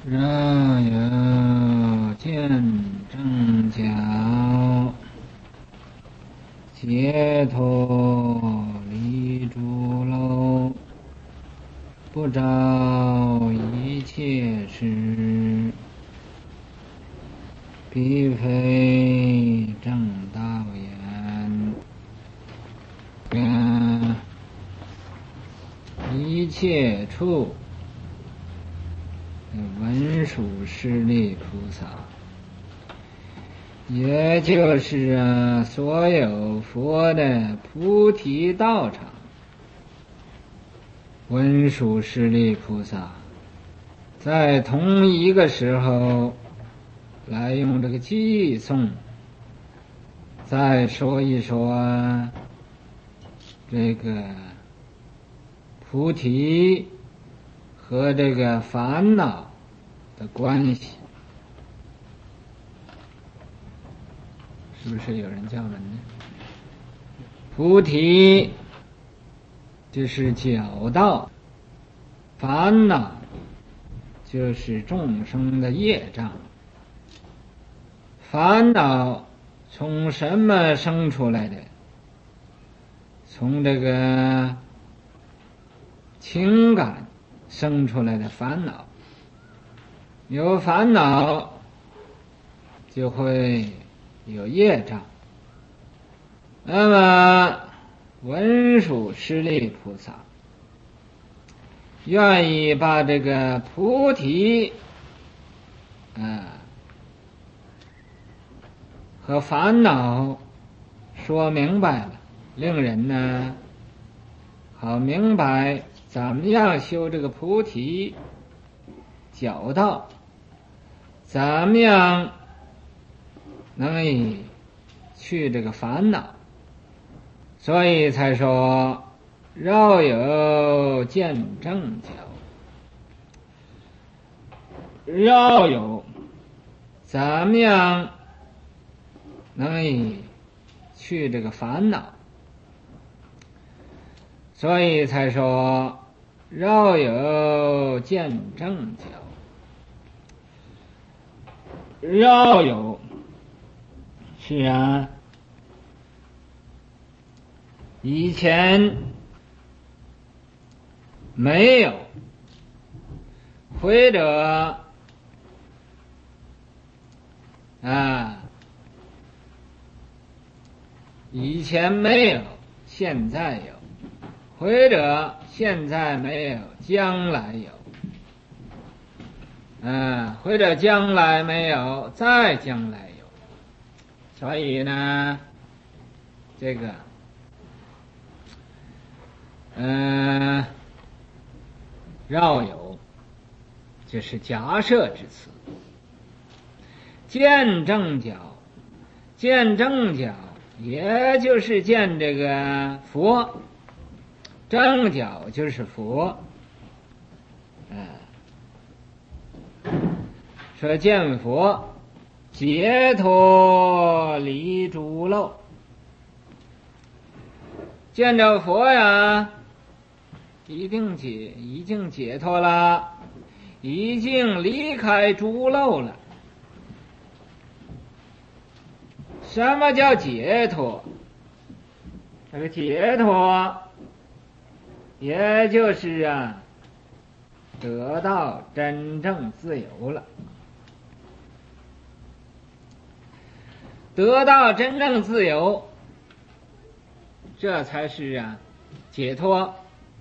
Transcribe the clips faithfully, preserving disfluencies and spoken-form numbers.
若有见正觉，解脱离诸漏，不着一切事，彼非正道言。愿一切处文殊师利菩萨，也就是啊，所有佛的菩提道场，文殊师利菩萨在同一个时候来用这个偈颂，再说一说这个菩提和这个烦恼的关系。是不是有人叫人呢？菩提就是教道，烦恼就是众生的业障。烦恼从什么生出来的？从这个情感生出来的烦恼。有烦恼就会有业障。那么文殊师利菩萨愿意把这个菩提啊和烦恼说明白了，令人呢好明白怎么样修这个菩提教道，怎么样能以去这个烦恼。所以才说绕有见正觉，绕有怎么样能以去这个烦恼。所以才说绕有见正觉。绕有是啊，以前没有，或者啊，以前没有，现在有，或者现在没有，将来有。嗯，或者将来没有，再将来有。所以呢，这个，嗯、呃，绕有就是假设之词。见正觉，见正觉也就是见这个佛，正觉就是佛。嗯、呃，说见佛解脱离诸漏，见着佛呀，一定解，已经解脱了，已经离开诸漏了。什么叫解脱？这个解脱也就是啊，得到真正自由了。得到真正自由，这才是啊解脱。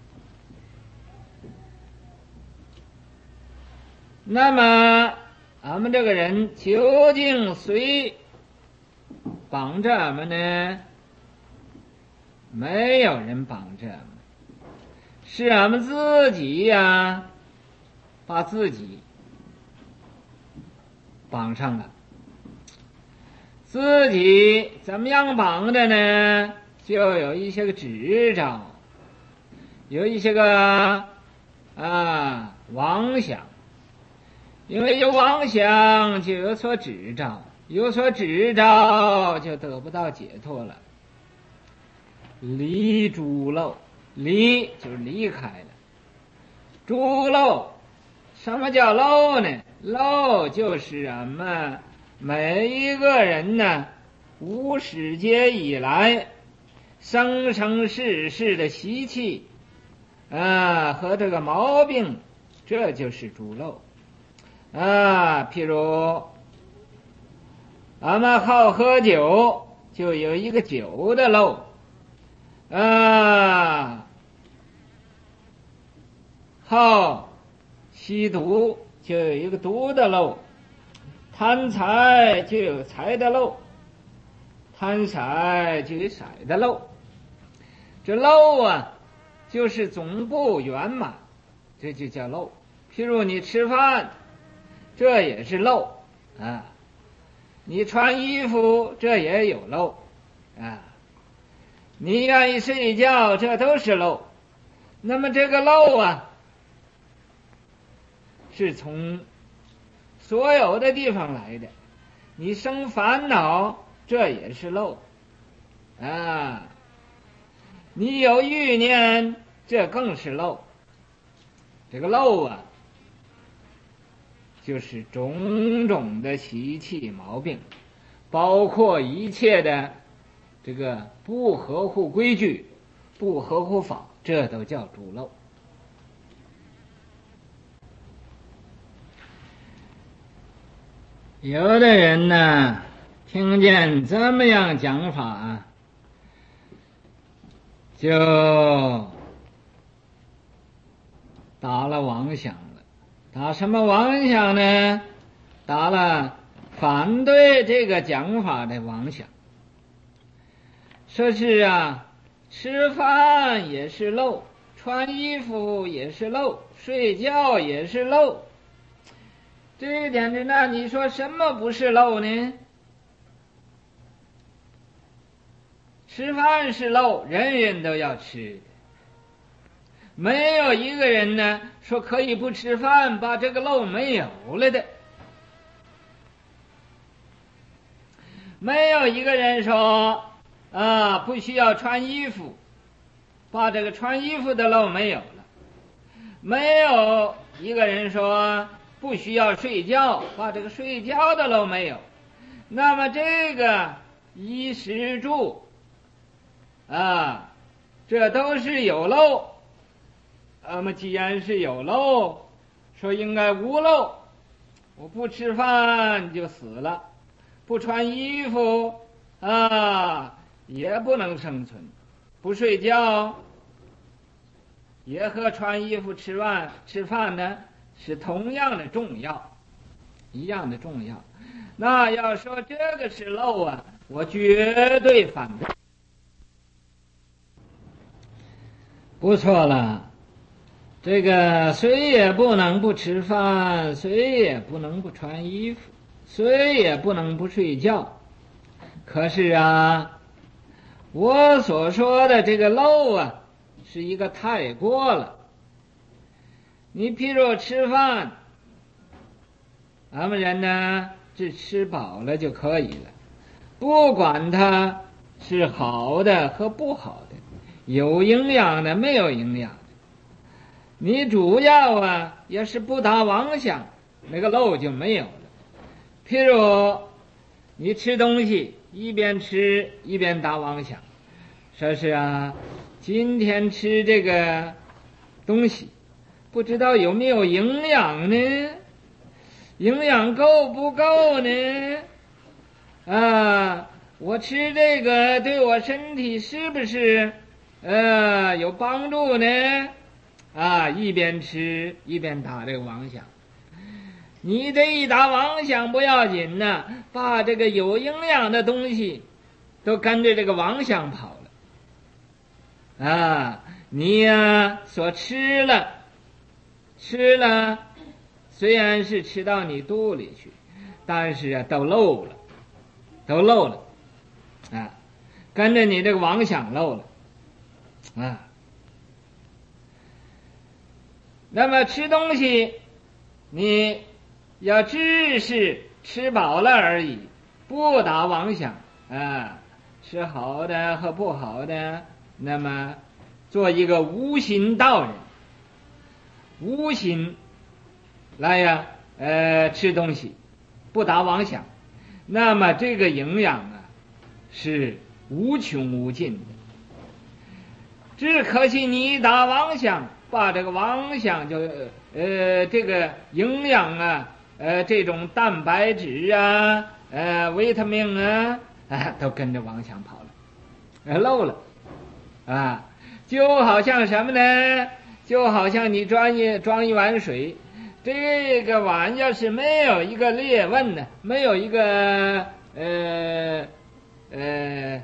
那么俺们这个人究竟谁绑着俺们呢？没有人绑着俺们，是俺们自己呀，把自己绑上了。自己怎么样绑的呢？就有一些个执照，有一些个啊妄想。因为有妄想就有所执照，有所执照就得不到解脱了。离诸漏，离就是离开了，诸漏什么叫漏呢？漏就是什么？每一个人呢，无始劫以来生生世世的习气啊和这个毛病，这就是主漏啊。譬如俺们好喝酒，就有一个酒的漏啊；好吸毒，就有一个毒的漏；贪财就有财的漏，贪色就有色的漏。这漏啊，就是总不圆满，这就叫漏。譬如你吃饭，这也是漏啊；你穿衣服，这也有漏啊；你愿意睡觉，这都是漏。那么这个漏啊，是从所有的地方来的。你生烦恼，这也是漏啊；你有欲念，这更是漏。这个漏啊，就是种种的习气毛病，包括一切的这个不合乎规矩、不合乎法，这都叫主漏。有的人呢，听见这么样讲法，就打了妄想了。打什么妄想呢？打了反对这个讲法的妄想。说是啊，吃饭也是漏，穿衣服也是漏，睡觉也是漏。这一点子呢，你说什么不是漏呢？吃饭是漏，人人都要吃的，没有一个人呢说可以不吃饭，把这个漏没有了的。没有一个人说啊不需要穿衣服，把这个穿衣服的漏没有了。没有一个人说不需要睡觉，把这个睡觉的漏没有。那么这个衣食住啊，这都是有漏。那么既然是有漏，说应该无漏。我不吃饭就死了，不穿衣服啊也不能生存，不睡觉也和穿衣服吃饭吃饭呢是同样的重要，一样的重要。那要说这个是漏啊，我绝对反对。不错了，这个谁也不能不吃饭，谁也不能不穿衣服，谁也不能不睡觉。可是啊，我所说的这个漏啊，是一个太过了。你譬如吃饭，咱们人呢只吃饱了就可以了，不管它是好的和不好的，有营养的没有营养的，你主要啊要是不打妄想，那个漏就没有了。譬如你吃东西，一边吃一边打妄想，说是啊今天吃这个东西不知道有没有营养呢，营养够不够呢？啊，我吃这个对我身体是不是呃有帮助呢？啊，一边吃一边打这个妄想。你这一打妄想不要紧呢，把这个有营养的东西都跟着这个妄想跑了啊！你呀、啊、所吃了吃了，虽然是吃到你肚里去，但是啊都漏了，都漏了啊，跟着你这个妄想漏了啊。那么吃东西，你要只是吃饱了而已，不打妄想啊，吃好的和不好的，那么做一个无心道人。无心来呀，呃，吃东西，不打妄想，那么这个营养啊是无穷无尽的。只可惜你一打妄想，把这个妄想就呃这个营养啊，呃这种蛋白质啊，呃维他命啊，啊都跟着妄想跑了，呃漏了啊，就好像什么呢？就好像你装一装一碗水，这个碗要是没有一个裂纹呢，没有一个呃呃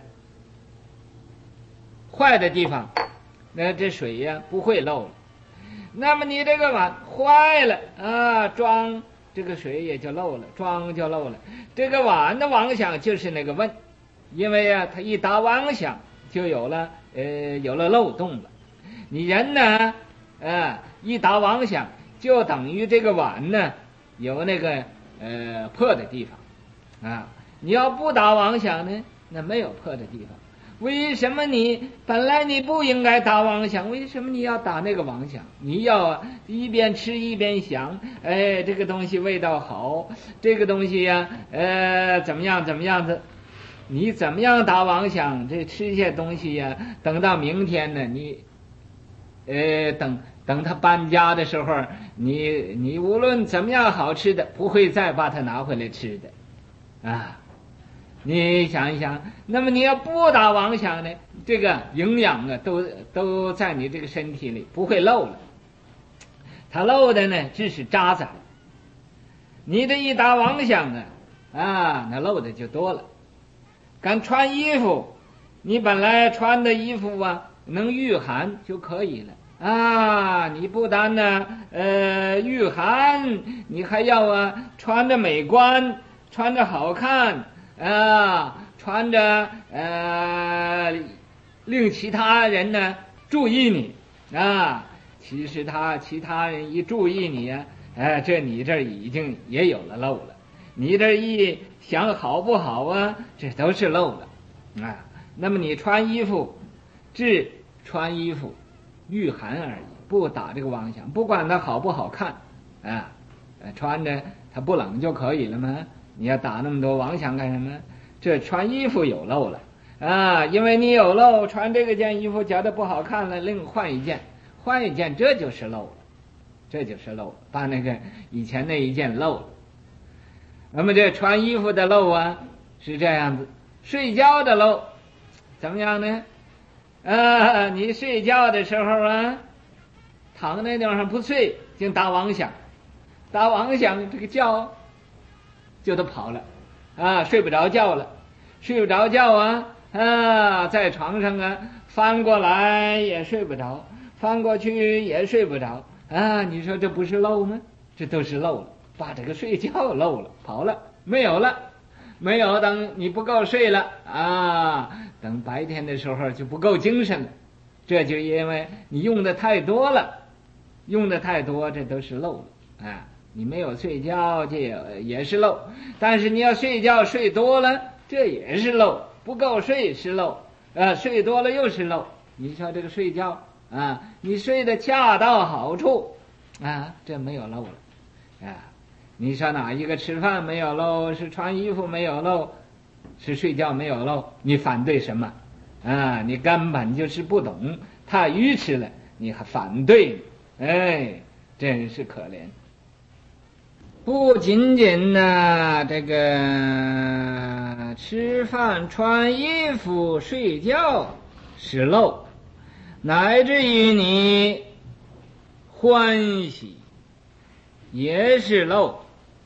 坏的地方，那这水呀不会漏了。那么你这个碗坏了啊，装这个水也就漏了，装就漏了。这个碗的妄想就是那个问，因为啊，它一打妄想就有了呃有了漏洞了。你人呢，啊一打妄想就等于这个碗呢有那个呃破的地方啊。你要不打妄想呢，那没有破的地方。为什么你本来你不应该打妄想，为什么你要打那个妄想？你要一边吃一边想，哎，这个东西味道好，这个东西呀、啊，呃，怎么样怎么样子？你怎么样打妄想？这吃些东西呀、啊，等到明天呢，你，呃，等等他搬家的时候，你你无论怎么样好吃的，不会再把它拿回来吃的，啊。你想一想，那么你要不打妄想呢，这个营养啊都都在你这个身体里，不会漏了。它漏的呢只是渣滓，你这一打妄想啊，啊那漏的就多了。敢穿衣服，你本来穿的衣服啊能御寒就可以了啊，你不但呢呃御寒，你还要啊穿着美观，穿着好看。啊，穿着呃，令其他人呢注意你啊。其实他其他人一注意你啊，哎，这你这已经也有了漏了。你这一想好不好啊，这都是漏了啊。那么你穿衣服，只穿衣服御寒而已，不打这个妄想，不管它好不好看啊，穿着它不冷就可以了吗？你要打那么多妄想干什么？这穿衣服有漏了啊，因为你有漏，穿这个件衣服觉得不好看了，另换一件，换一件，这就是漏了，这就是漏了，把那个以前那一件漏了。那么这穿衣服的漏啊是这样子，睡觉的漏怎么样呢？啊，你睡觉的时候啊，躺那地方不睡，就打妄想，打妄想，这个觉就都跑了啊，睡不着觉了，睡不着觉啊啊，在床上啊翻过来也睡不着，翻过去也睡不着啊，你说这不是漏吗？这都是漏了，把这个睡觉漏了，跑了，没有了，没有，等你不够睡了啊，等白天的时候就不够精神了，这就因为你用的太多了，用的太多，这都是漏了啊。你没有睡觉，这也也是漏；但是你要睡觉睡多了，这也是漏。不够睡是漏，呃，睡多了又是漏。你说这个睡觉啊，你睡得恰到好处啊，这没有漏了啊。你说哪一个吃饭没有漏，是穿衣服没有漏，是睡觉没有漏？你反对什么啊？你根本就是不懂，太愚痴了，你还反对，哎，真是可怜。不仅仅呢，这个吃饭、穿衣服、睡觉是漏，乃至于你欢喜也是漏，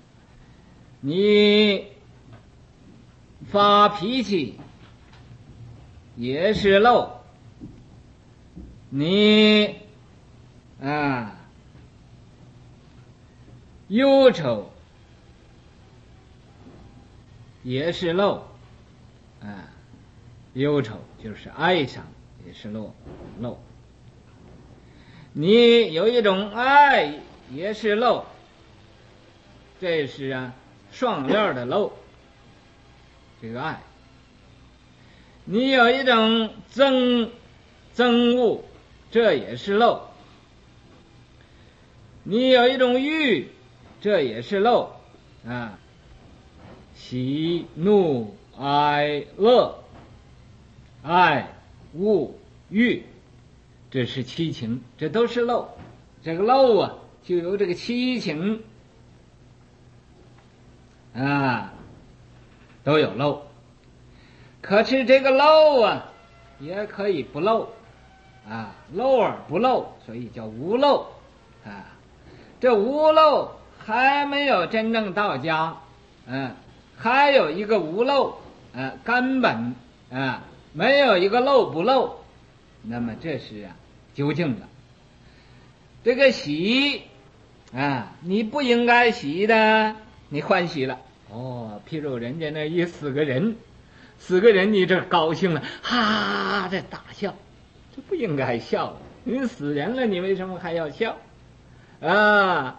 你发脾气也是漏，你啊忧愁也是漏啊，忧愁就是哀伤，也是漏漏。你有一种爱也是漏，这是啊双链的漏，这个爱。你有一种憎憎恶，这也是漏。你有一种欲， 这也是漏啊。喜怒哀乐爱恶欲，这是七情，这都是漏。这个漏啊，就由这个七情啊都有漏。可是这个漏啊，也可以不漏啊，漏而不漏，所以叫无漏啊。这无漏还没有真正到家，嗯、啊，还有一个无漏，啊，根本啊没有一个漏不漏。那么这是啊究竟的。这个喜啊，你不应该喜的，你欢喜了。哦，譬如人家那一死个人，死个人你这高兴了，哈，这大笑，这不应该笑。你死人了，你为什么还要笑？啊，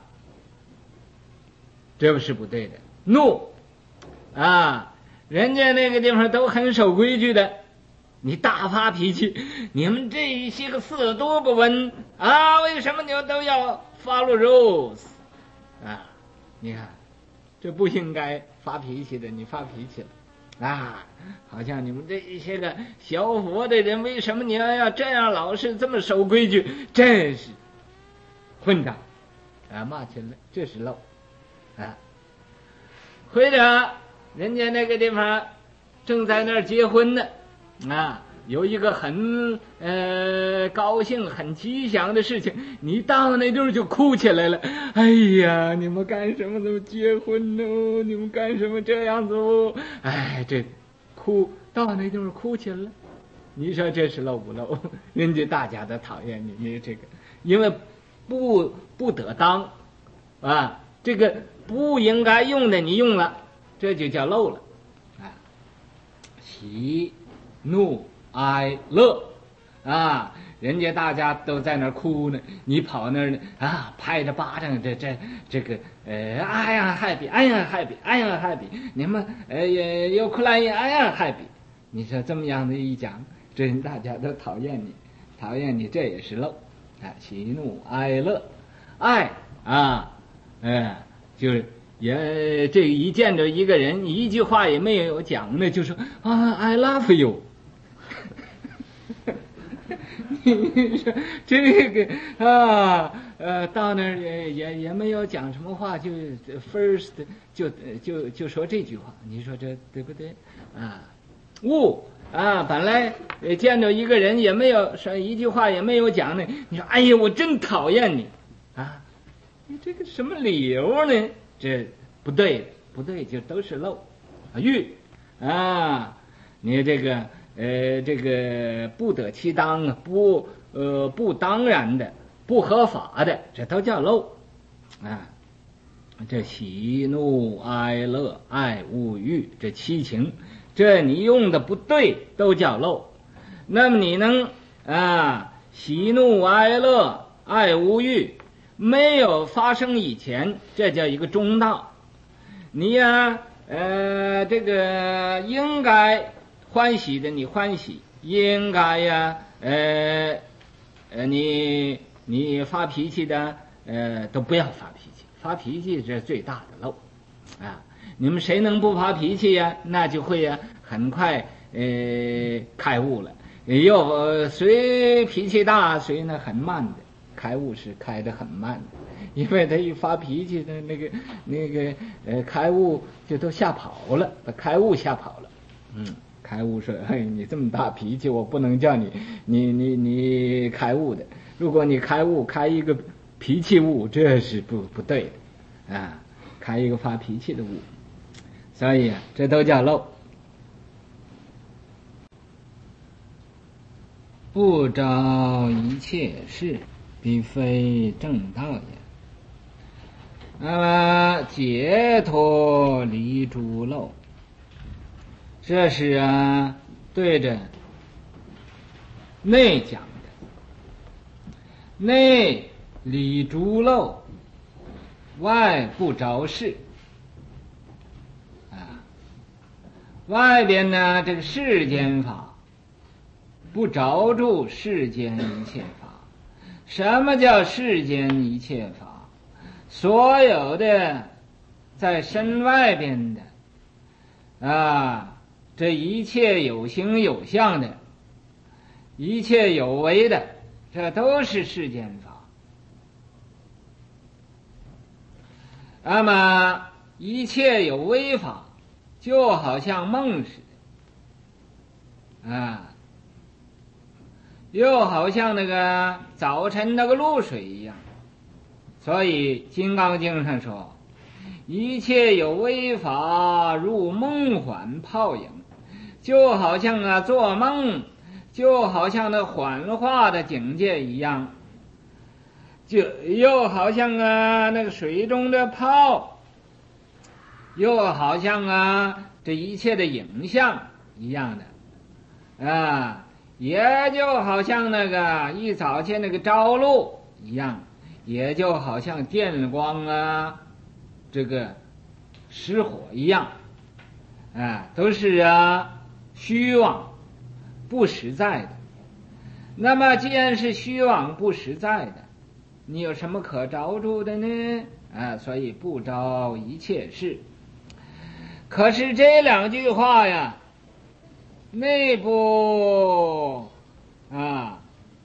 这不是不对的。怒啊，人家那个地方都很守规矩的，你大发脾气，你们这些个色多不闻啊，为什么你们都要 follow rules 啊？你看这不应该发脾气的，你发脾气了啊，好像你们这些个小佛的人，为什么你要要这样老是这么守规矩？真是混账啊，骂起来这是漏啊。或者人家那个地方正在那儿结婚呢啊，有一个很呃高兴很吉祥的事情，你到那地儿就哭起来了。哎呀，你们干什么这么结婚呢？你们干什么这样子哦？哎，这哭到那地方哭起来了，你说这是漏不漏？人家大家都讨厌你，你这个因为不不得当啊，这个不应该用的你用了，这就叫漏了啊。喜怒哀乐啊，人家大家都在那儿哭呢，你跑那儿呢啊，拍着巴掌，这这这个呃，哎呀 happy， 哎呀 happy， 哎呀 happy， 你们呃又哭来哎呀 happy， 你说这么样的一讲，这人大家都讨厌你，讨厌你，这也是漏啊。喜怒哀乐，爱啊，呃，就是也这一见着一个人，一句话也没有讲呢，就说啊 I love you。你说这个啊呃到那儿也也也没有讲什么话，就 first 就就就说这句话，你说这对不对啊？物啊，本来见着一个人也没有说一句话也没有讲呢，你说哎呀我真讨厌你啊，你这个什么理由呢？这不对不对，就都是漏啊。欲啊，你这个呃，这个不得其当啊，不呃不当然的，不合法的，这都叫漏啊。这喜怒哀乐爱恶欲这七情，这你用的不对，都叫漏。那么你能啊，喜怒哀乐爱恶欲没有发生以前，这叫一个中道。你呀、啊，呃，这个应该欢喜的你欢喜，应该呀，呃，呃，你你发脾气的，呃，都不要发脾气，发脾气这是最大的漏，啊，你们谁能不发脾气呀？那就会呀，很快呃开悟了。又谁脾气大，谁呢很慢的，开悟是开得很慢的，因为他一发脾气的那个那个呃开悟就都吓跑了，把开悟吓跑了，嗯。开悟说：“嘿，你这么大脾气，我不能叫你，你你你开悟的。如果你开悟，开一个脾气悟，这是不不对的啊！开一个发脾气的悟，所以啊，这都叫漏。不着一切事，必非正道也。那么解脱离诸漏。”这是啊，对着内讲的，内理诸漏，外不着事啊。外边呢，这个世间法不着住世间一切法。什么叫世间一切法？ 所有的在身外边的啊，这一切有形有相的，一切有为的，这都是世间法。那么一切有为法，就好像梦似的啊，又好像那个早晨那个露水一样。所以《金刚经》上说，一切有为法如梦幻泡影，就好像啊做梦，就好像那幻化的境界一样，就又好像啊那个水中的泡，又好像啊这一切的影像一样的啊，也就好像那个一早前那个朝露一样，也就好像电光啊这个失火一样啊，都是啊虚妄不实在的。那么既然是虚妄不实在的，你有什么可着住的呢？啊，所以不着一切事。可是这两句话呀，内部啊，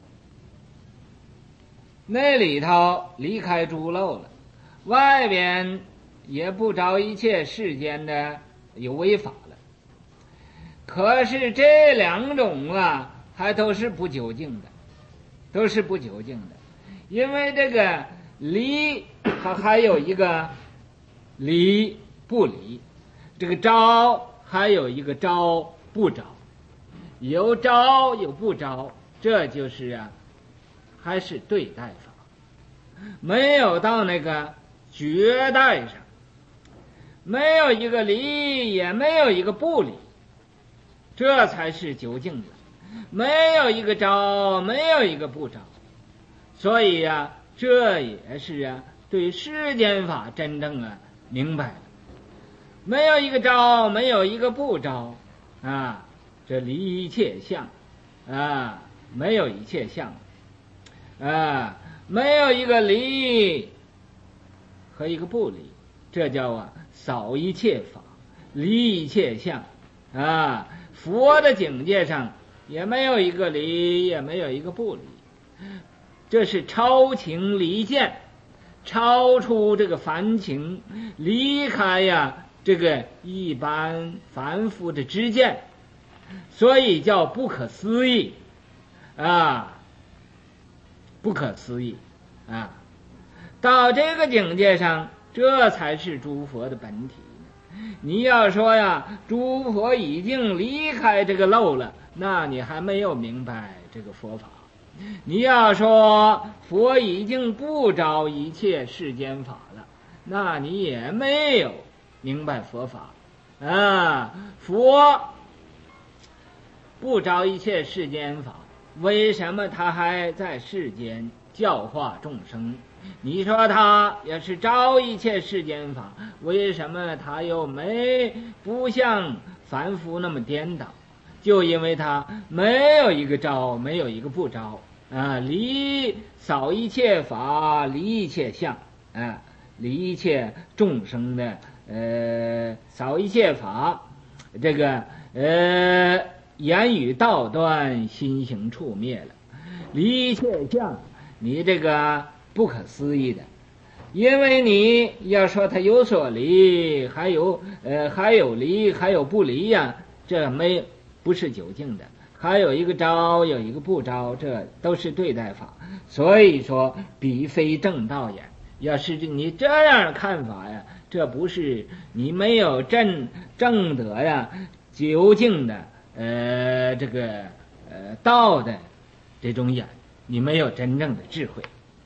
那里头离开诸漏了，外边也不着一切世间的有为法了。可是这两种啊，还都是不究竟的，都是不究竟的。因为这个离，它还有一个离不离，这个着还有一个着不着，有着有不着，这就是啊，还是对待法，没有到那个绝代上，没有一个离，也没有一个不离，这才是究竟的。没有一个着，没有一个不着。所以呀、啊，这也是啊，对世间法真正啊明白了。没有一个着，没有一个不着啊，这离一切相啊，没有一切相啊，没有一个离和一个不离，这叫啊扫一切法，离一切相啊。佛的境界上也没有一个离，也没有一个不离。这是超情离见，超出这个凡情，离开呀这个一般凡夫的知见，所以叫不可思议啊，不可思议啊！到这个境界上，这才是诸佛的本体。你要说呀，诸佛已经离开这个漏了，那你还没有明白这个佛法。你要说佛已经不着一切世间法了，那你也没有明白佛法啊。佛不着一切世间法，为什么他还在世间教化众生？你说他也是着一切世间法，为什么他又没不像凡夫那么颠倒？就因为他没有一个着，没有一个不着啊，离扫一切法，离一切相啊，离一切众生的呃扫一切法，这个呃言语道断，心行处灭了，离一切相，你这个不可思议的。因为你要说他有所离，还有呃还有离，还有不离呀、啊，这没不是究竟的。还有一个着，有一个不着，这都是对待法。所以说，彼非正道也。要是你这样看法呀，这不是你没有正正德呀，究竟的呃这个呃道的这种眼，你没有真正的智慧。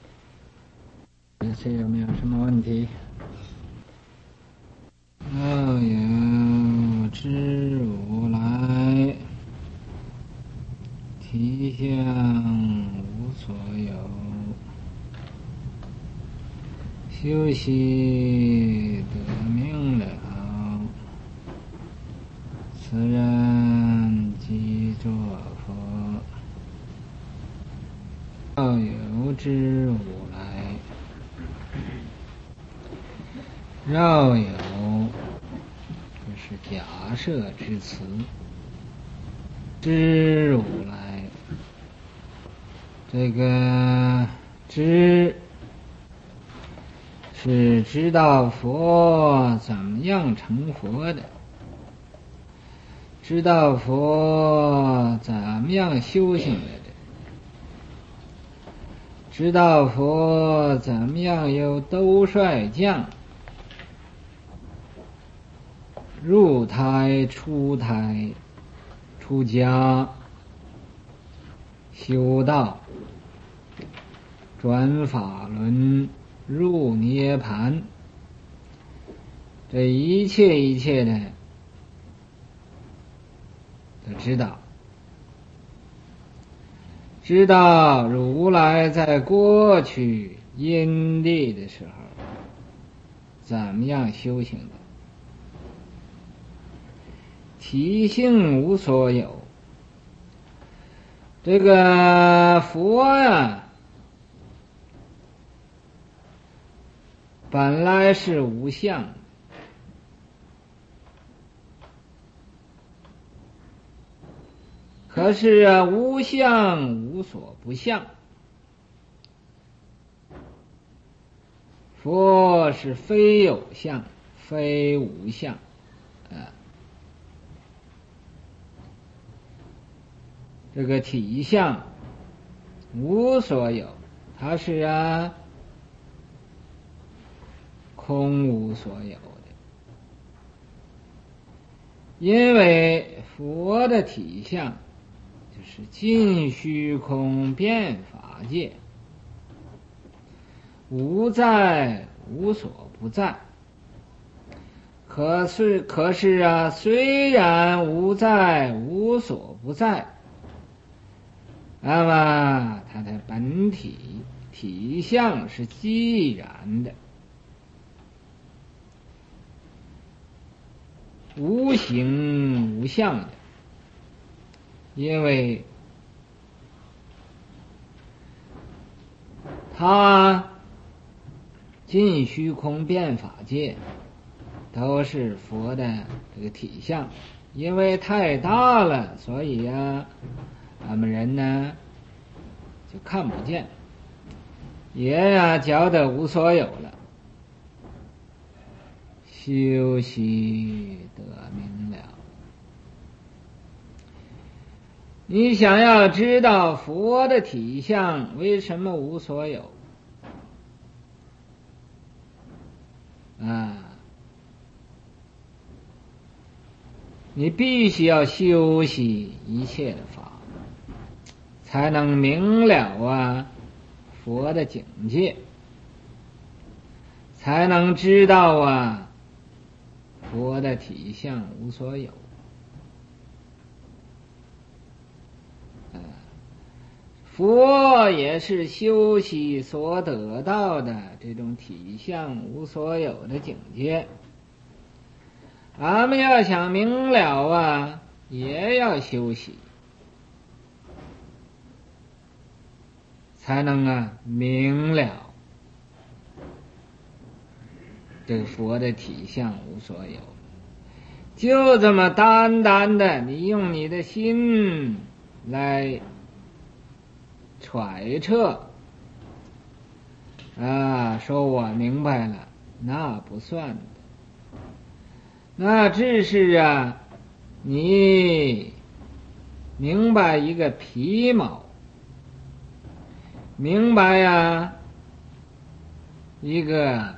这有没有什么问题？若有知如来，体相无所有，修习得明了，此人即作佛。若有知如来， 绕有，这是假设之词。知如来，这个知是知道佛怎么样成佛的，知道佛怎么样修行来的，知道佛怎么样由兜率降入胎出胎出家修道转法轮入涅盘，这一切一切的都知道，知道如来在过去因地的时候怎么样修行的，体性无所有。这个佛呀，本来是无相，可是啊，无相无所不相。佛是非有相，非无相，啊，这个体相无所有，它是啊空无所有的。因为佛的体相就是尽虚空遍法界，无在无所不在。可是可是啊，虽然无在无所不在，那么它的本体体相是寂然的，无形无相的。因为它尽虚空遍法界都是佛的这个体相，因为太大了，所以啊我们人呢就看不见，也啊觉得无所有了。修习得明了，你想要知道佛的体相为什么无所有啊，你必须要修习一切的法，才能明了啊佛的境界，才能知道啊佛的体相无所有。佛也是修习所得到的这种体相无所有的境界。俺们要想明了啊，也要修习，才能啊明了这个佛的体相无所有。就这么单单的，你用你的心来揣测啊，说我明白了，那不算的。那只是啊，你明白一个皮毛，明白呀一个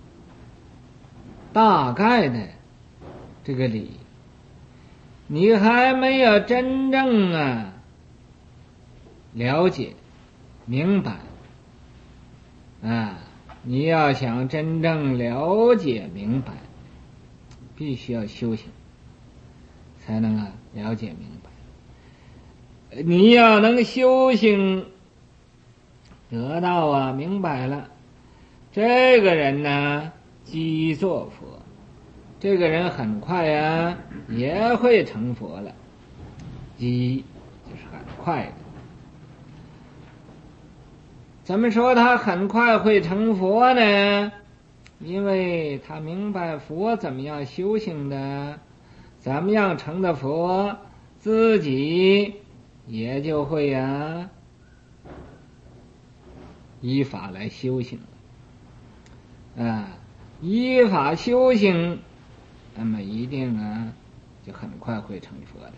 大概的这个理，你还没有真正啊了解明白啊！你要想真正了解明白，必须要修行，才能啊了解明白。你要能修行得到啊明白了，这个人呢即作佛，这个人很快啊也会成佛了。即就是很快的。怎么说他很快会成佛呢？ 因为他明白佛怎么样修行的，怎么样成的佛，自己也就会啊依法来修行啊，依法修行，那么一定啊就很快会成佛的。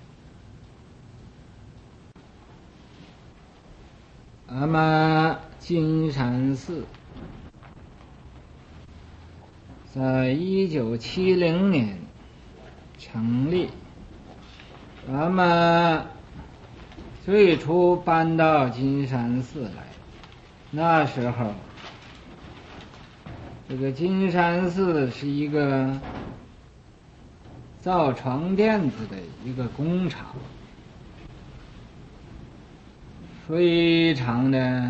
那么金山寺在一九七零年成立，那么最初搬到金山寺来，那时候这个金山寺是一个造床垫子的一个工厂，非常的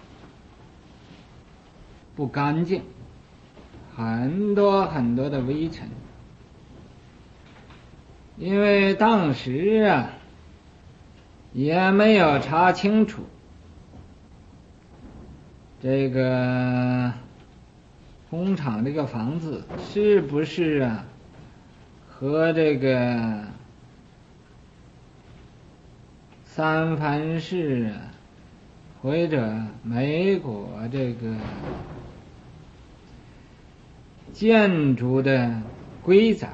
不干净，很多很多的微尘。因为当时啊也没有查清楚这个工厂这个房子是不是啊和这个三藩市或者美国这个建筑的规载。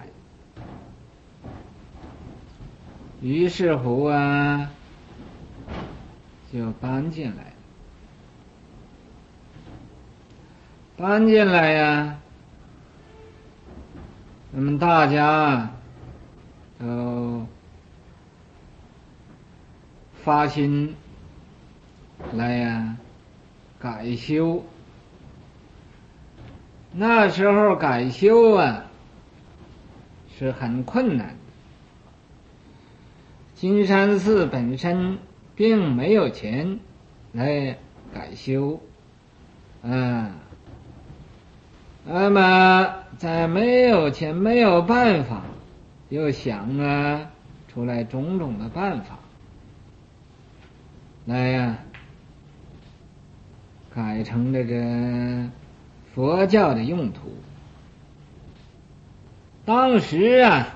于是乎啊就搬进来搬进来呀，那么大家都发心来呀改修。那时候改修啊是很困难的，金山寺本身并没有钱来改修啊，那么在没有钱没有办法，又想啊出来种种的办法来呀改成这个佛教的用途。当时啊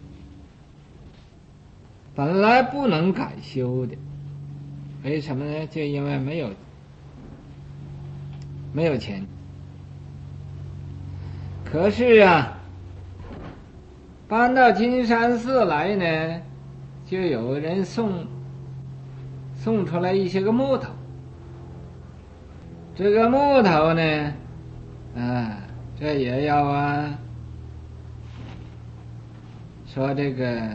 本来不能改修的，为什么呢？就因为没有没有钱。可是啊搬到金山寺来呢，就有人送送出来一些个木头。这个木头呢啊这也要啊说这个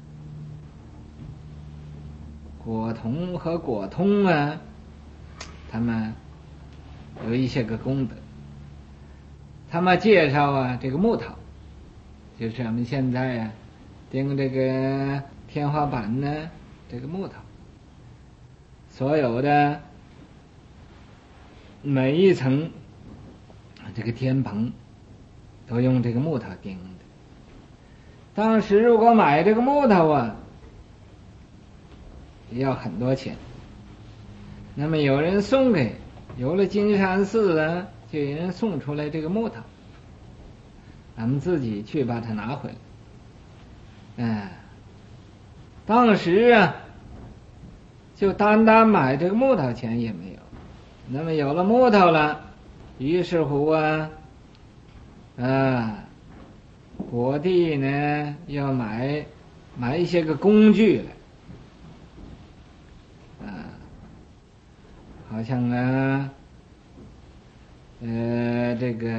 果同和果通啊他们有一些个功德，他们介绍啊这个木头，就是我们现在啊钉这个天花板呢这个木头，所有的每一层这个天棚都用这个木头钉的。当时如果买这个木头啊要很多钱，那么有人送给有了金山寺啊就有人送出来这个木头，咱们自己去把它拿回来。嗯，当时啊就单单买这个木头钱也没有，那么有了木头了，于是乎啊啊果地呢要买买一些个工具来啊，好像啊呃这个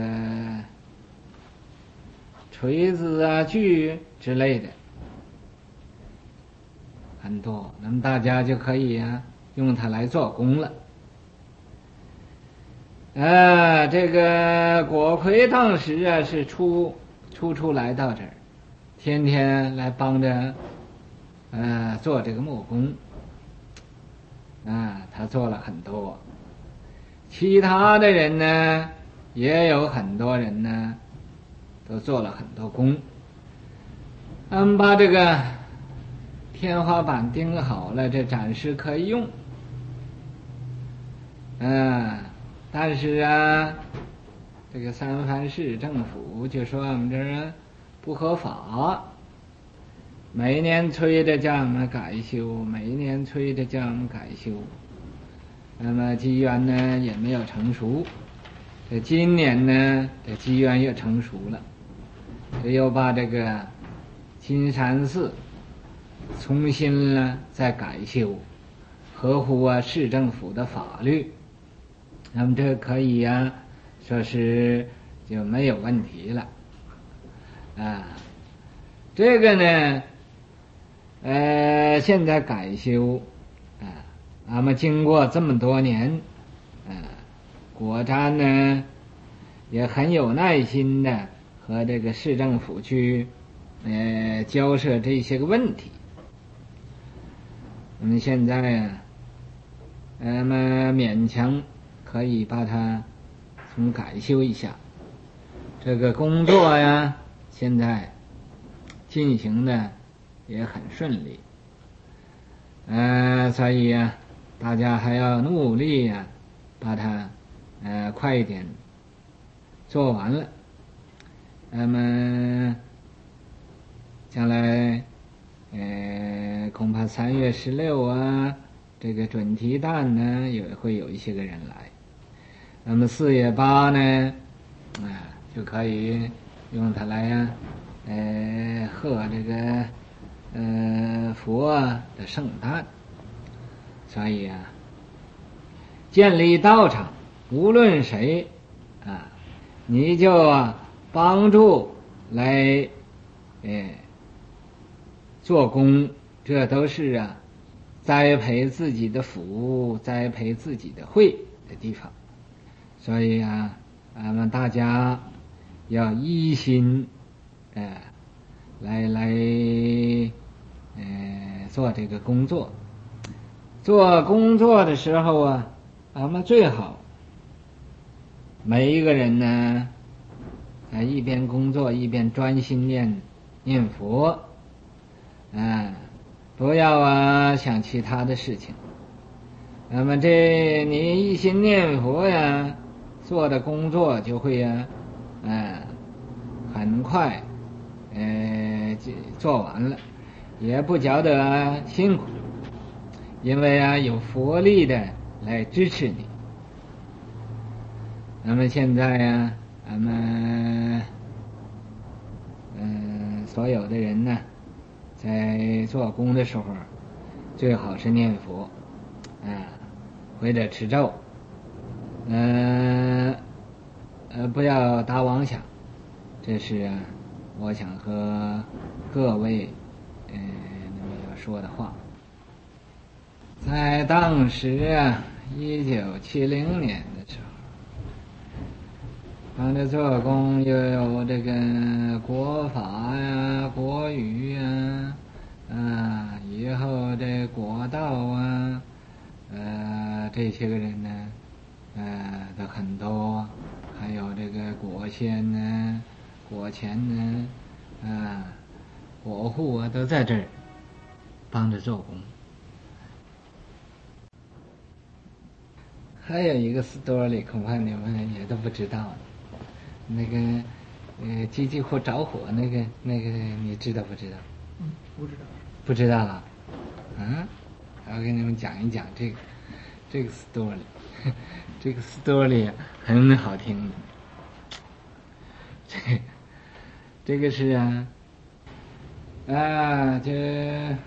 锤子啊锯之类的很多，那么大家就可以啊用它来做工了。啊这个果魁当时啊是初初初来到这儿，天天来帮着呃做这个木工啊，他做了很多。其他的人呢也有很多人呢都做了很多工，他们把这个天花板钉好了，这暂时可以用。嗯，但是啊这个三藩市政府就说我们这儿不合法，每年催着叫我们改修，每年催着叫我们改修，那么机缘呢也没有成熟。这今年呢，这机缘又成熟了，这又把这个金山寺重新呢再改修，合乎啊市政府的法律，那么这可以呀、啊，说是就没有问题了啊。这个呢，呃，现在改修啊，那么经过这么多年，啊，国瞻呢也很有耐心的和这个市政府去呃交涉这些个问题。那么现在呀，那么勉强可以把它重改修一下。这个工作呀，现在进行的也很顺利，呃，所以啊，大家还要努力呀、啊，把它呃快一点做完了。那么将来呃恐怕三月十六啊，这个准提诞呢也会有一些个人来。那么四月八呢，啊、呃、就可以用它来呀、啊，呃贺这个呃佛的圣诞。所以啊，建立道场，无论谁啊，你就啊帮助来呃做工，这都是啊栽培自己的福，栽培自己的慧的地方。所以啊，咱们大家要一心呃来来呃做这个工作。做工作的时候啊，咱们最好每一个人呢，啊一边工作一边专心念念佛，啊，不要啊想其他的事情。那么这你一心念佛呀，做的工作就会呀，啊，很快，呃，做完了，也不觉得、啊、辛苦。因为啊有佛力的来支持你。那么现在啊，咱们嗯、呃、所有的人呢，在做工的时候，最好是念佛，啊、呃，或者持咒，嗯 呃, 呃不要打妄想。这是啊，我想和各位呃那么要说的话。在当时啊，一九七零年的时候，帮着做工又有这个国法呀、国语呀，啊，以后这国道啊，呃，这些个人呢，呃，都很多，还有这个国宪呢、国钱呢，啊，国护啊，都在这儿帮着做工。还有一个 story 恐怕你们也都不知道，那个呃机器或着火那个那个你知道不知道？ 嗯，不知道。 不知道啊？嗯，我给你们讲一讲这个这个 story， 这个 story 很好听的。这这个是啊啊，这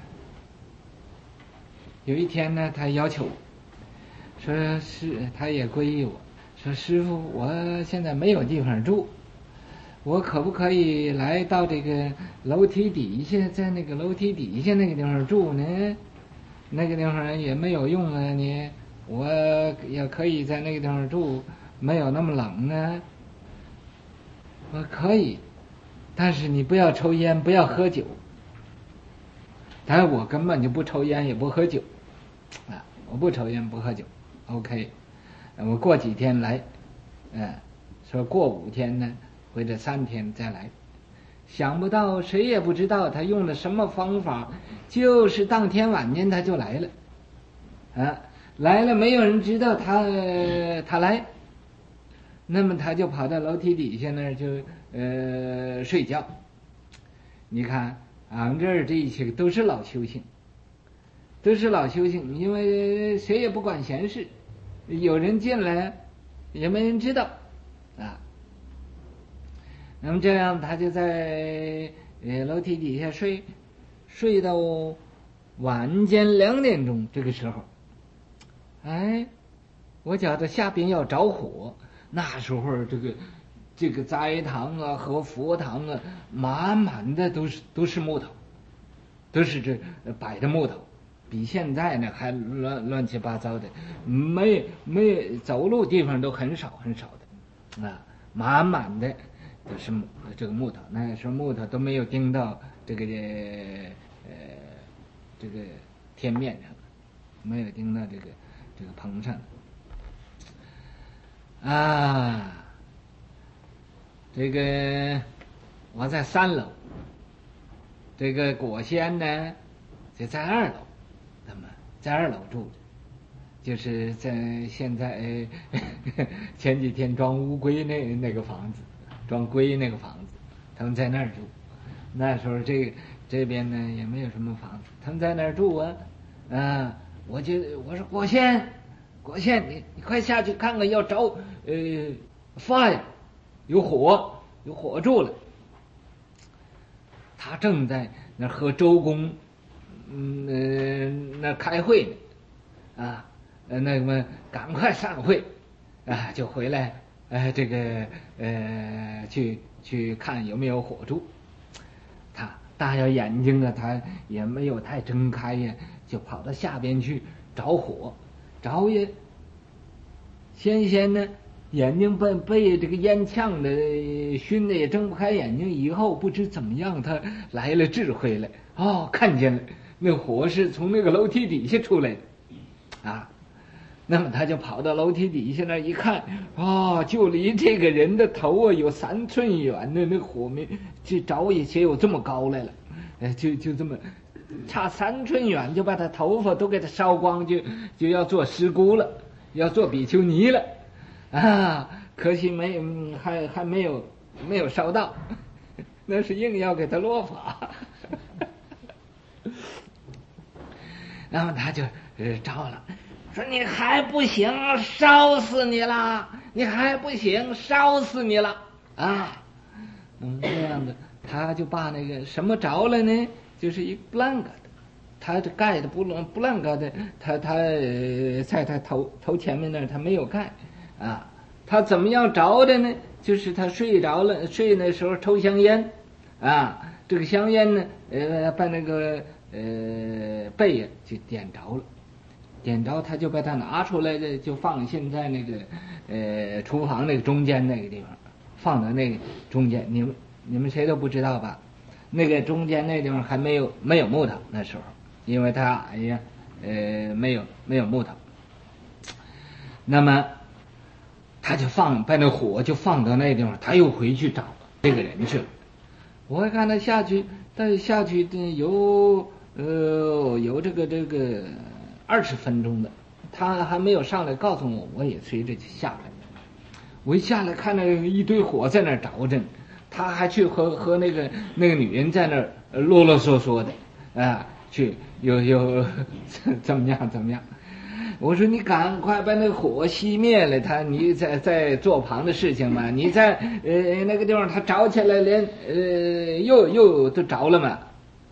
有一天呢，他要求我。说是他也皈依我，说师父，我现在没有地方住，我可不可以来到这个楼梯底下，在那个楼梯底下那个地方住呢？那个地方也没有用啊，你我也可以在那个地方住，没有那么冷呢。我可以，但是你不要抽烟，不要喝酒。但是我根本就不抽烟，也不喝酒啊，我不抽烟不喝酒。OK， 我过几天来，嗯，说过五天呢，或者三天再来。想不到谁也不知道他用了什么方法，就是当天晚间他就来了，啊，来了没有人知道他他来， 那么他就跑到楼梯底下那儿就呃睡觉。你看俺们这儿这一些都是老修行，都是老修行，因为谁也不管闲事，有人进来也没人知道啊。那么这样他就在呃楼梯底下睡，睡到晚间两点钟这个时候，哎，我觉得下边要着火，那时候这个这个斋堂啊和佛堂啊，满满的都是都是木头，都是这摆的木头，比现在呢还乱乱七八糟的，没没走路地方都很少很少的啊，满满的都是木这个木头，那时候木头都没有钉到这个呃这个天面上，没有钉到这个这个棚上啊。这个我在三楼，这个果仙呢就在二楼，那么在二楼住着，就是在现在前几天装乌龟那那个房子，装龟那个房子，他们在那儿住。那时候这个这边呢也没有什么房子，他们在那儿住啊。啊，我就我说果仙，果仙，你你快下去看看，要着呃发呀，有火，有火住了。他正在那和周公，嗯呃那开会呢，啊，呃那么赶快散会，啊就回来，呃这个呃去去看有没有火住。他大着眼睛啊，他也没有太睁开呀，就跑到下边去找火，找也先先呢眼睛被被这个烟呛的熏的也睁不开眼睛，以后不知怎么样他来了智慧了，哦看见了那火是从那个楼梯底下出来的啊。那么他就跑到楼梯底下那一看，哦，就离这个人的头啊有三寸远的那火没这着也且有这么高来了，哎，就就这么差三寸远就把他头发都给他烧光，就就要做尸姑了，要做比丘尼了啊！可惜没还还没有没有烧到，那是硬要给他落法。然后他就呃着了。说你还不行，烧死你了！你还不行，烧死你了啊！嗯，这样的，他就把那个什么着了呢？就是一个不烂个的，他这盖的不烂不烂个的，他他、呃、在他头头前面那儿他没有盖啊。他怎么样着的呢？就是他睡着了，睡那时候抽香烟啊，这个香烟呢，呃，把那个呃背呀就点着了。点着他就把它拿出来的，就放现在那个呃厨房那个中间那个地方，放到那个中间。你们你们谁都不知道吧？那个中间那地方还没有没有木头那时候，因为他哎呀呃没有没有木头。那么他就放把那火就放到那地方，他又回去找这个人去了。我看他下去，但下去的有呃有这个这个。二十分钟的，他还没有上来告诉我，我也随着就下来。我一下来看到一堆火在那儿着着，他还去和和那个那个女人在那儿啰啰嗦嗦的啊，去又又怎么样怎么样？我说你赶快把那个火熄灭了，他你在在做旁的事情嘛，你在呃那个地方他着起来连呃又又都着了嘛。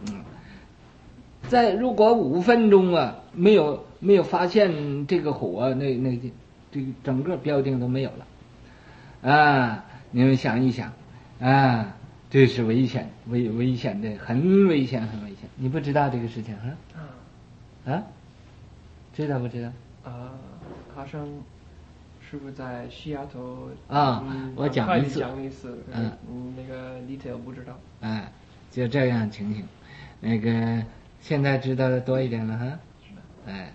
在如果五分钟啊没有没有发现这个火，那那这个整个标定都没有了啊！你们想一想啊，这是危险危危险的，很危险很危险。你不知道这个事情啊？啊？知道不知道？ 啊，好像是不是在西雅图啊？ 嗯、 我讲一次， 讲一次，嗯嗯，那个 detail 不知道。 啊，就这样情形，那个。现在知道的多一点了哈，哎，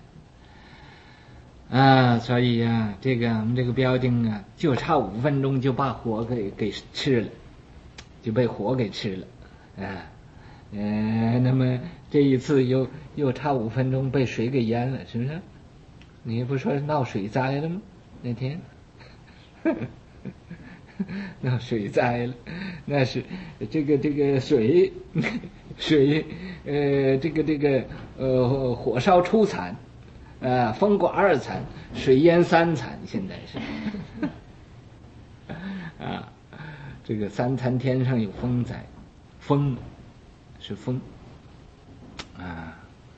啊，所以呀、啊，这个我们这个标定啊，就差五分钟就把火给给吃了，就被火给吃了，啊，呃，那么这一次又又差五分钟被水给淹了，是不是？你不说闹水灾了吗？那天， 那水灾了，那是这个这个水水呃这个这个呃火烧初惨，呃风刮二惨，水淹三惨，现在是啊，这个三残天上有风灾，风是风啊，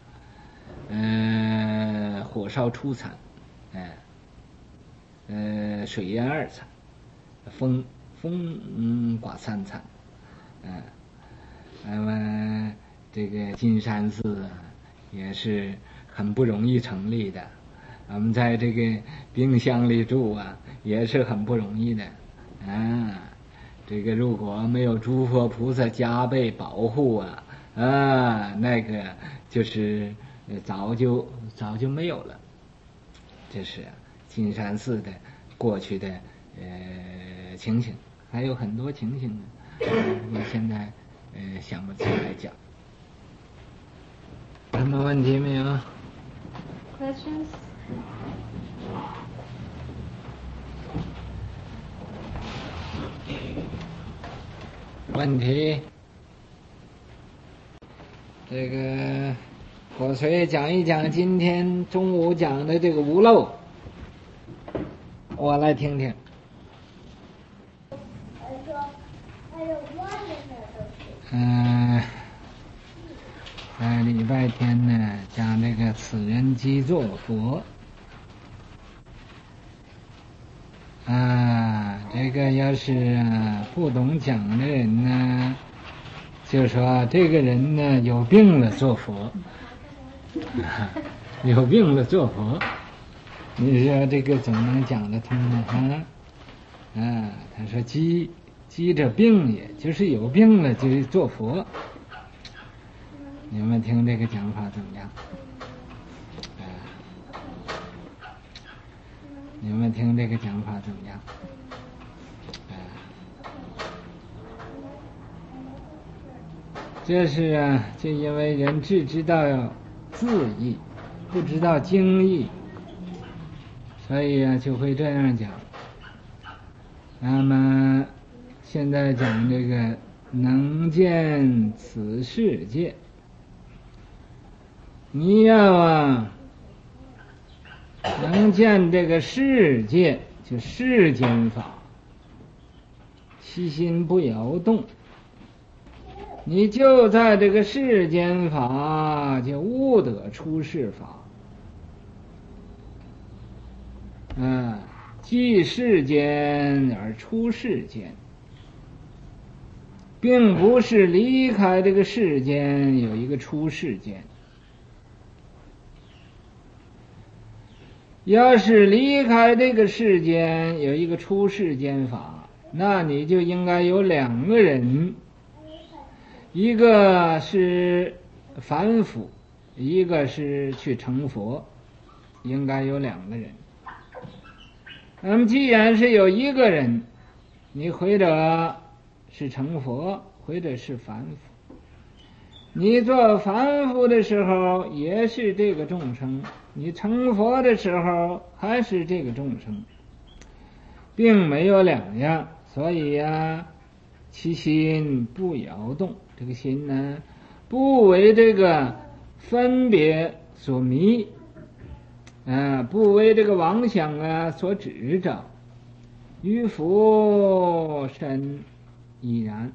呃火烧初惨，哎、呃，呃水淹二惨。风风嗯刮三惨，嗯、呃，那么这个金山寺啊也是很不容易成立的，我们在这个冰箱里住啊也是很不容易的啊。这个如果没有诸佛菩萨加倍保护啊啊，那个就是早就早就没有了。这是金山寺的过去的呃情形，还有很多情形呢，我现在呃想不起来讲。什么问题没有 ？Questions？ 问题？这个火锤讲一讲今天中午讲的这个无漏，我来听听。嗯、呃，在礼拜天呢讲这个此人即作佛啊，这个要是、啊、不懂讲的人呢，就说这个人呢有病了做佛，啊、有病了做佛，你说这个怎么能讲得通呢？啊，啊，他说积积着病也，就是有病了就做佛。你们听这个讲法怎么样？啊，你们听这个讲法怎么样？啊，这是啊，就因为人只知道字义，不知道经义，所以啊就会这样讲。那么现在讲这个能见此世界，你要啊能见这个世界，就世间法，其心不摇动，你就在这个世间法，就悟得出世法。啊，即世间而出世间，并不是离开这个世间有一个出世间。要是离开这个世间有一个出世间法，那你就应该有两个人，一个是凡夫，一个是去成佛，应该有两个人。那么既然是有一个人，你或者是成佛，或者是凡夫，你做凡夫的时候也是这个众生，你成佛的时候还是这个众生，并没有两样。所以呀、啊，其心不摇动，这个心呢不为这个分别所迷，啊，不为这个妄想啊所执着，于佛身已然。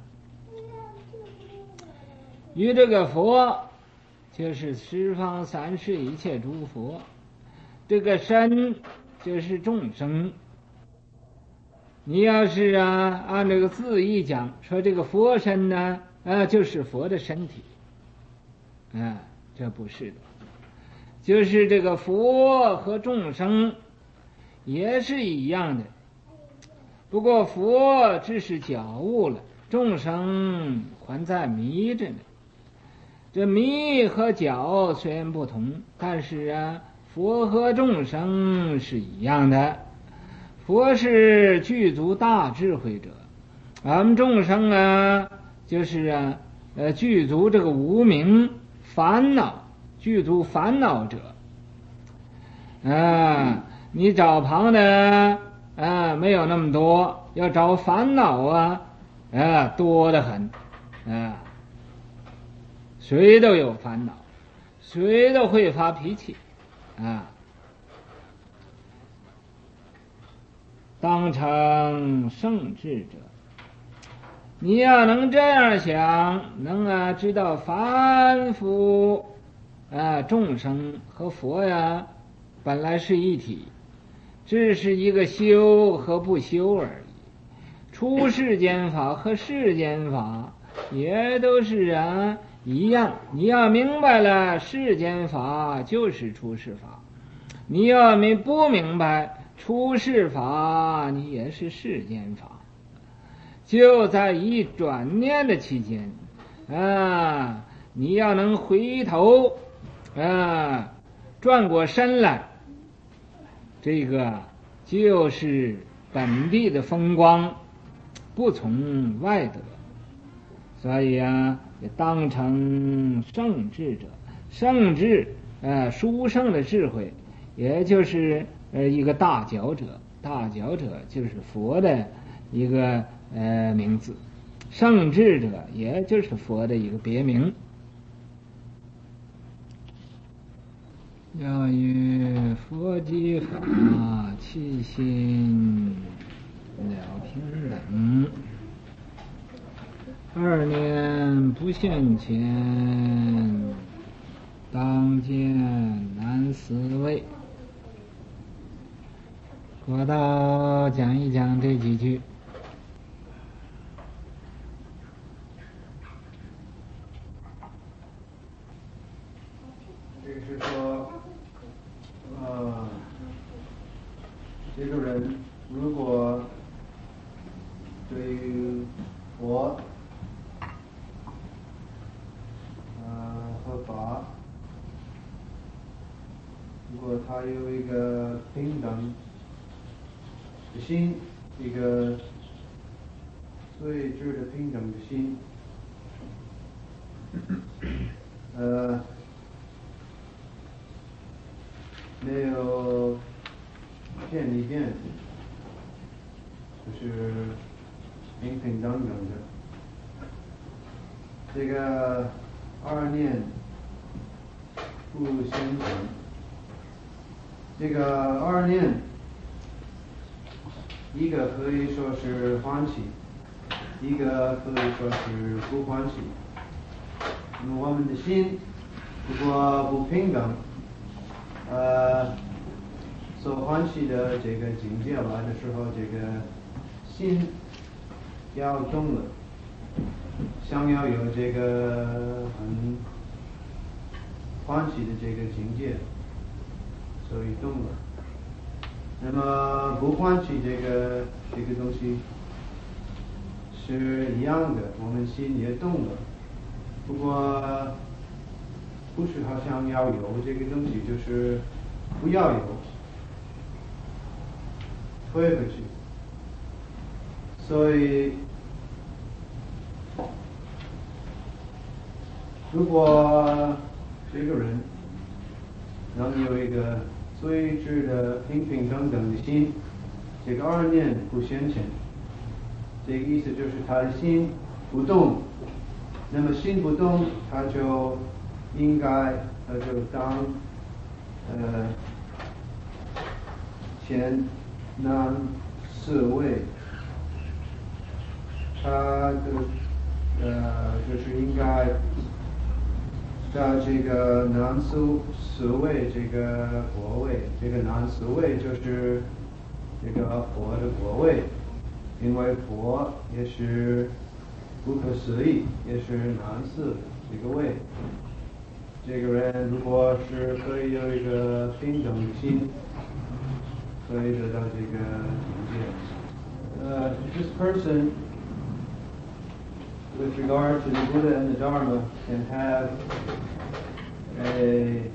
于这个佛就是十方三世一切诸佛，这个身就是众生。你要是啊按这个字义讲，说这个佛身呢啊就是佛的身体，啊这不是的，就是这个佛和众生也是一样的，不过佛只是觉悟了，众生还在迷着呢。这迷和觉虽然不同，但是啊佛和众生是一样的。佛是具足大智慧者，俺们众生啊就是啊呃具足这个无明烦恼，具足烦恼者啊，你找旁的啊，没有那么多，要找烦恼啊，啊，多得很，啊，谁都有烦恼，谁都会发脾气，啊，当成圣智者。你要能这样想，能啊知道凡夫啊众生和佛呀本来是一体，只是一个修和不修而已。出世间法和世间法也都是啊一样。你要明白了，世间法就是出世法；你要明不明白出世法，你也是世间法。就在一转念的期间啊，你要能回头啊转过身来，这个就是本地的风光，不从外得。所以啊，也当成圣智者。圣智呃殊胜的智慧，也就是呃一个大觉者。大觉者就是佛的一个呃名字，圣智者也就是佛的一个别名。要与佛即法，其心了平等。二念不现前，当见难思维。国道讲一讲这几句。 这个是说，呃，这个人如果对于佛，呃和法，如果他有一个平等的心，一个最智的平等的心，呃。没有偏离边，就是平平等等的。这个二念不现前，这个二念，一个可以说是欢喜，一个可以说是不欢喜。那么我们的心如果不平等，呃，所欢喜的这个境界来的时候，这个心要动了，想要有这个很欢喜的这个境界，所以动了。那么不欢喜这个这个东西是一样的，我们心也动了，不过不是好像要有这个东西，就是不要有，退回去。所以，如果这个人能有一个最智的平平等等的心，这个二念不现前，这个意思就是他的心不动。那么心不动，他就应该他就当呃前南四位，他的呃就是应该在这个南四四位这个国位，这个南四位就是这个佛的国位，因为佛也是不可思议，也是南四这个位。这个人如果是可以有一个平等的心，可以得到这个境界。Uh, this person, with regard to the Buddha and the Dharma, can have a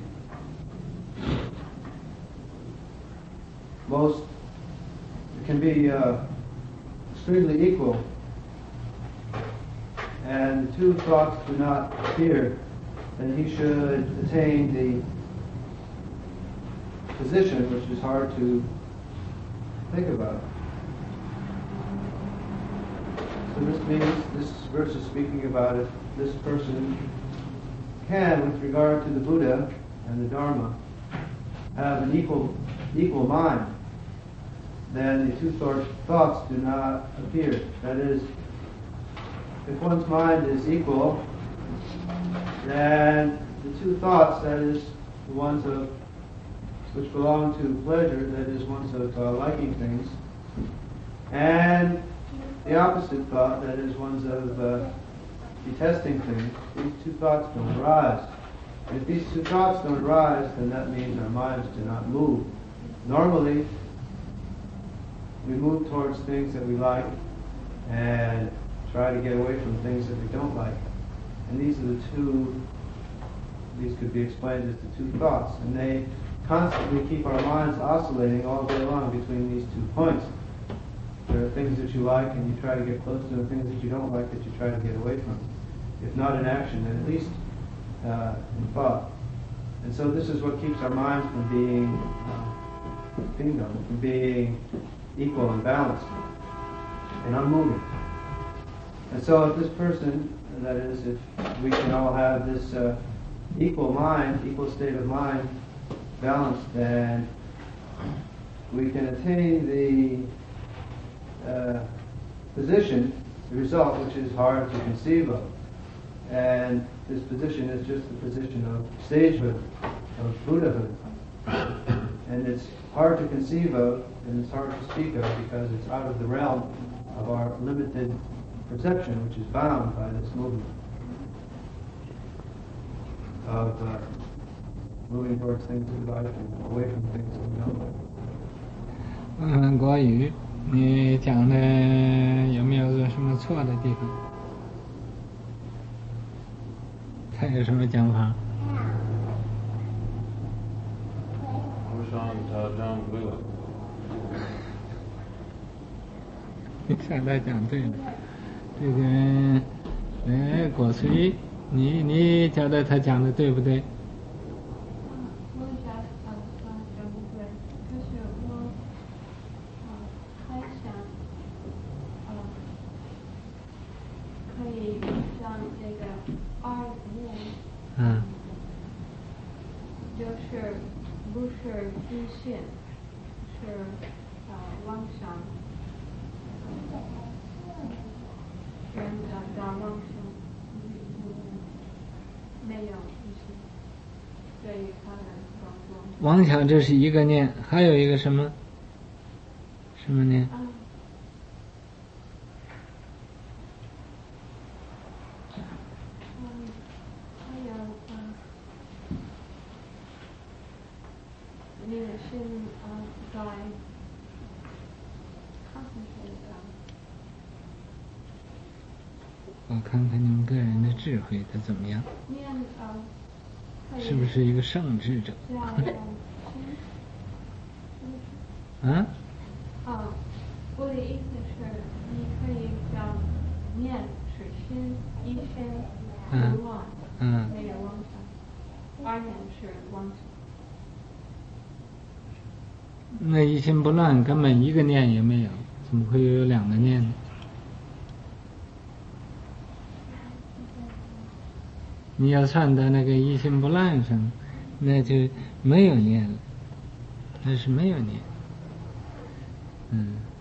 most, it can be uh, extremely equal, and the two thoughts do not appear, then he should attain the position which is hard to think about. So this means, this verse is speaking about if this person can, with regard to the Buddha and the Dharma, have an equal equal mind, then the two thought, thoughts do not appear. That is, if one's mind is equal, then the two thoughts, that is, the ones of which belong to pleasure, that is, ones of uh, liking things, and the opposite thought, that is, ones of uh, detesting things, these two thoughts don't arise. And if these two thoughts don't arise, then that means our minds do not move. Normally, we move towards things that we like and try to get away from things that we don't like. And these are the two, these could be explained as the two thoughts. And they constantly keep our minds oscillating all day long between these two points. There are things that you like and you try to get close to, and things that you don't like that you try to get away from. If not in action, then at least uh, in thought. And so this is what keeps our minds from being uh, kingdom, from being equal and balanced and unmoving. And so if this person, that is, if we can all have this uh, equal mind, equal state of mind, balanced, then we can attain the uh, position, the result, which is hard to conceive of. And this position is just the position of sagehood, of Buddhahood. And it's hard to conceive of, and it's hard to speak of, because it's out of the realm of our limited perception, which is bound by this movement of uh, moving towards things we like and away from things that we don't like. 嗯，国语，你讲的有没有什么错的地方？他有什么讲法？ 我想他讲对了。 你想他讲对了，这个，哎，果虽，你你觉得他讲的对不对？ 我觉得他讲的对，可是我还想，呃，可以让这个二念， 嗯， 就是不是极限，是呃妄想。人的的妄想，没有意识，对于他人工作。 妄想这是一个念，还有一个什么？什么念？ 啊。嗯，还有啊，你的心啊在 concentrate 上。 我看看你们个人的智慧它怎么样？是不是一个圣智者？啊？ 啊，我的意思是，你可以将念是心，一心不乱， 嗯， 没有妄想；二念是妄想。 那一心不乱，根本一个念也没有，怎么会有两个念呢？你要算到那个一心不乱上，那就没有念了，那是没有念。嗯。